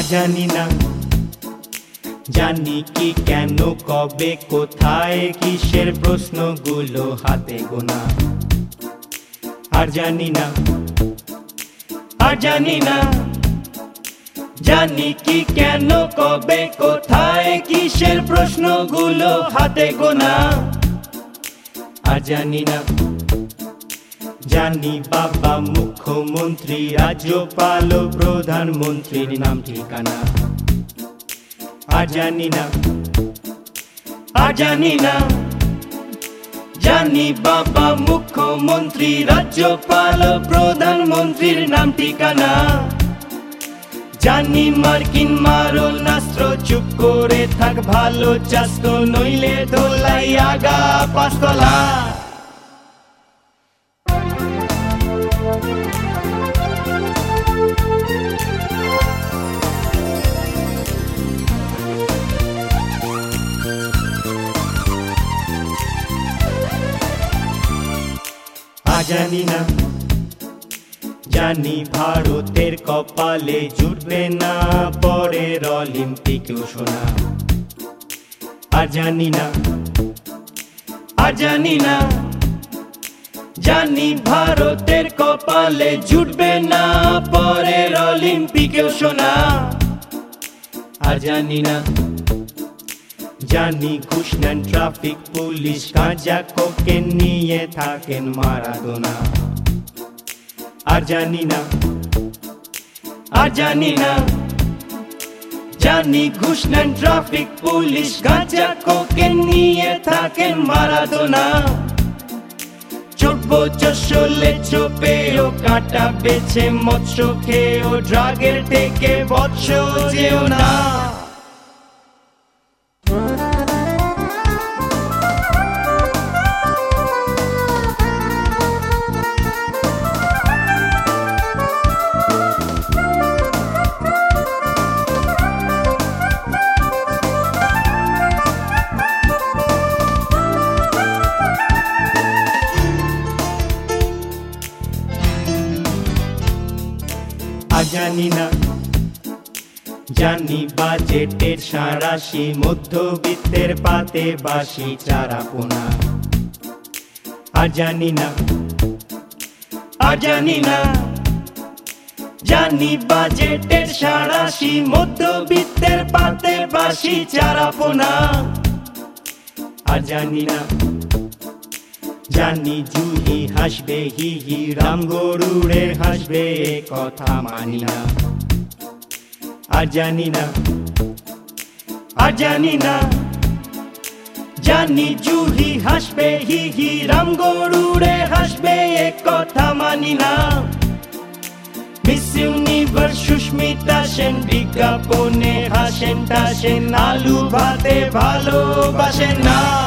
জানি না, জানি কি কেন কবে কোথায় কিসের প্রশ্নগুলো হাতে গোনা। আর জানি না, আর জানি না, জানি কি কেন কবে কোথায় কিসের প্রশ্নগুলো হাতে গোনা। আর জানি না, জানি বাবা মুখ্যমন্ত্রী, রাজ্যপাল ও প্রধানমন্ত্রীর নাম ঠিকানা। আর জানি না, আর জানি না, জানি বাবা মুখ্যমন্ত্রী, রাজ্যপাল ও প্রধানমন্ত্রীর নাম ঠিকানা। জানি মার্কিন মারণাস্ত্র, চুপ করে থাক ভালো চাস্ত, নইলে দোলাই আগা পাঁচতলা। জানি না, জানি ভারতের কপালে জুটবে না পরের অলিম্পিকেও সোনা। আর জানি না, আর জানি না, জানি ভারতের কপালে জুটবে না পরের অলিম্পিকেও সোনা। আর জানি না, জানি ঘুষ নেন ট্রাফিক পুলিশ, গাঁজা কোকেন নিয়ে থাকেন মারাদোনা। আর জানি না, আর জানি না, জানি ঘুষ নেন ট্রাফিক পুলিশ, গাঁজা কোকেন নিয়ে থাকেন মারাদোনা। চোটবো চলে চোপেও কাঁটা বেছে, মৎস্য খেয়েও ড্রাগের থেকে বৎস যেও না। আর জানি না, জানি বাজেটের সাঁড়াশি, মধ্যবিত্তের পাতে বাসি চারাপোনা। আর জানি না, আর জানি না, জানি বাজেটের সাঁড়াশি, মধ্যবিত্তের পাতে বাসি চারাপোনা। আর জানি না, জানি জুহি হাসবে হি হি, রাম গরুড়ে হাসবে কথা মানি না। আর জানি না, আর জানি না, জানি জুহি হাসবে হি হি, রাম গরুড়ে হাসবে কথা মানি না। মিস ইউনিভার্স সুস্মিতা সেন বিজ্ঞাপনে হাসেন টাসেন, আলু ভাতে ভালোবাসেন না।